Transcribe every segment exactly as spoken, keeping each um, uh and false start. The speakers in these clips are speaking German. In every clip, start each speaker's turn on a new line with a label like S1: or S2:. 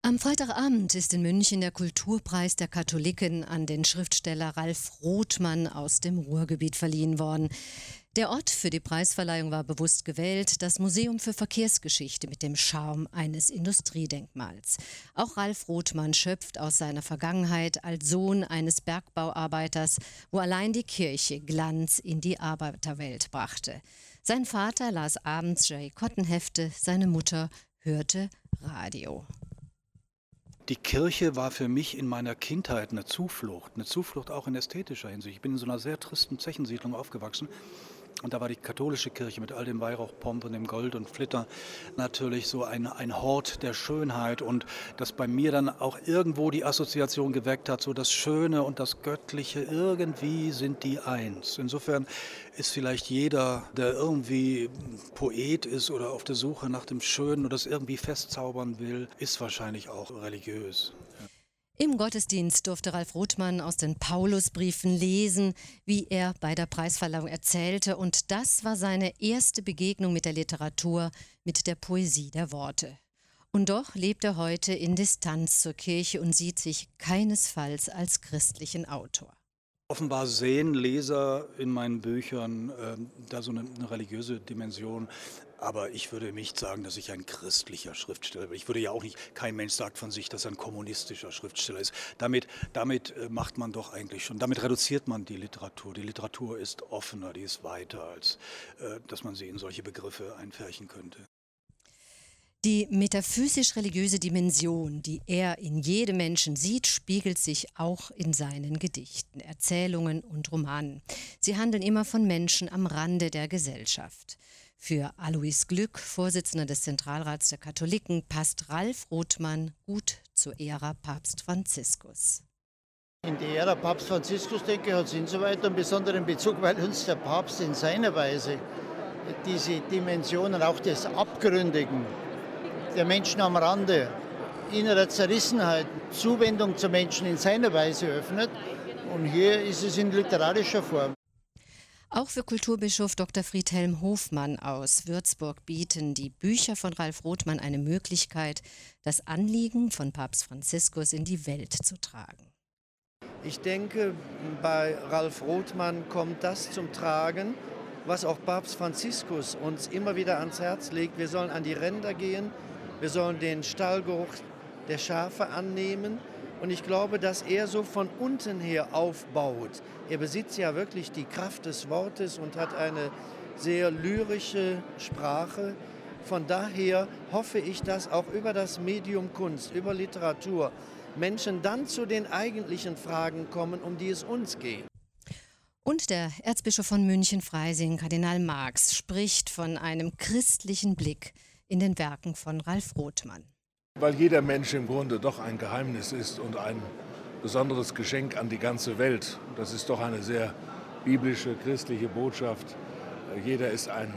S1: Am Freitagabend ist in München der Kulturpreis der Katholiken an den Schriftsteller Ralf Rothmann aus dem Ruhrgebiet verliehen worden. Der Ort für die Preisverleihung war bewusst gewählt, das Museum für Verkehrsgeschichte mit dem Charme eines Industriedenkmals. Auch Ralf Rothmann schöpft aus seiner Vergangenheit als Sohn eines Bergbauarbeiters, wo allein die Kirche Glanz in die Arbeiterwelt brachte. Sein Vater las abends Jerry Cotton-Hefte, seine Mutter hörte Radio.
S2: Die Kirche war für mich in meiner Kindheit eine Zuflucht, eine Zuflucht auch in ästhetischer Hinsicht. Ich bin in so einer sehr tristen Zechensiedlung aufgewachsen und da war die katholische Kirche mit all dem Weihrauchpomp und dem Gold und Flitter natürlich so ein, ein Hort der Schönheit und das bei mir dann auch irgendwo die Assoziation geweckt hat, so das Schöne und das Göttliche, irgendwie sind die eins. Insofern ist vielleicht jeder, der irgendwie Poet ist oder auf der Suche nach dem Schönen oder das irgendwie festzaubern will, ist wahrscheinlich auch religiös.
S1: Im Gottesdienst durfte Ralf Rothmann aus den Paulusbriefen lesen, wie er bei der Preisverleihung erzählte. Und das war seine erste Begegnung mit der Literatur, mit der Poesie der Worte. Und doch lebt er heute in Distanz zur Kirche und sieht sich keinesfalls als christlichen Autor.
S2: Offenbar sehen Leser in meinen Büchern äh, da so eine, eine religiöse Dimension. Aber ich würde nicht sagen, dass ich ein christlicher Schriftsteller bin. Ich würde ja auch nicht, kein Mensch sagt von sich, dass er ein kommunistischer Schriftsteller ist. Damit, damit macht man doch eigentlich schon, damit reduziert man die Literatur. Die Literatur ist offener, die ist weiter, als äh, dass man sie in solche Begriffe einfärchen könnte.
S1: Die metaphysisch-religiöse Dimension, die er in jedem Menschen sieht, spiegelt sich auch in seinen Gedichten, Erzählungen und Romanen. Sie handeln immer von Menschen am Rande der Gesellschaft. Für Alois Glück, Vorsitzender des Zentralrats der Katholiken, passt Ralf Rothmann gut zur Ära Papst Franziskus.
S3: In die Ära Papst Franziskus, denke ich, hat es insoweit einen besonderen Bezug, weil uns der Papst in seiner Weise diese Dimensionen auch des Abgründigen, der Menschen am Rande, innerer Zerrissenheit, Zuwendung zu Menschen in seiner Weise öffnet. Und hier ist es in literarischer Form.
S1: Auch für Kulturbischof Doktor Friedhelm Hofmann aus Würzburg bieten die Bücher von Ralf Rothmann eine Möglichkeit, das Anliegen von Papst Franziskus in die Welt zu tragen.
S4: Ich denke, bei Ralf Rothmann kommt das zum Tragen, was auch Papst Franziskus uns immer wieder ans Herz legt. Wir sollen an die Ränder gehen, wir sollen den Stallgeruch der Schafe annehmen. Und ich glaube, dass er so von unten her aufbaut. Er besitzt ja wirklich die Kraft des Wortes und hat eine sehr lyrische Sprache. Von daher hoffe ich, dass auch über das Medium Kunst, über Literatur Menschen dann zu den eigentlichen Fragen kommen, um die es uns geht.
S1: Und der Erzbischof von München-Freising, Kardinal Marx, spricht von einem christlichen Blick in den Werken von Ralf Rothmann.
S5: Weil jeder Mensch im Grunde doch ein Geheimnis ist und ein besonderes Geschenk an die ganze Welt. Das ist doch eine sehr biblische, christliche Botschaft. Jeder ist ein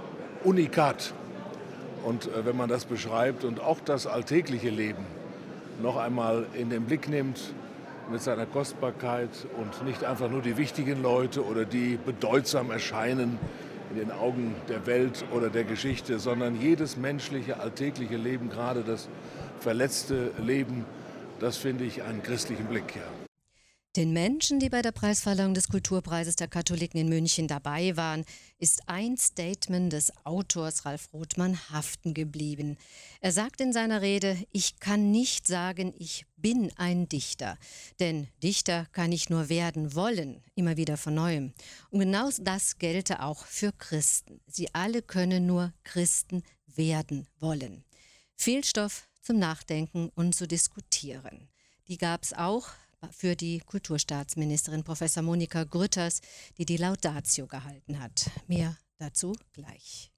S5: Unikat. Und wenn man das beschreibt und auch das alltägliche Leben noch einmal in den Blick nimmt mit seiner Kostbarkeit und nicht einfach nur die wichtigen Leute oder die bedeutsam erscheinen in den Augen der Welt oder der Geschichte, sondern jedes menschliche, alltägliche Leben, gerade das verletzte Leben, das finde ich einen christlichen Blick, ja.
S1: Den Menschen, die bei der Preisverleihung des Kulturpreises der Katholiken in München dabei waren, ist ein Statement des Autors Ralf Rothmann haften geblieben. Er sagt in seiner Rede: Ich kann nicht sagen, ich bin ein Dichter. Denn Dichter kann ich nur werden wollen, immer wieder von Neuem. Und genau das gelte auch für Christen. Sie alle können nur Christen werden wollen. Viel Stoff zum Nachdenken und zu diskutieren. Die gab es auch für die Kulturstaatsministerin Professor Monika Grütters, die die Laudatio gehalten hat. Mehr dazu gleich.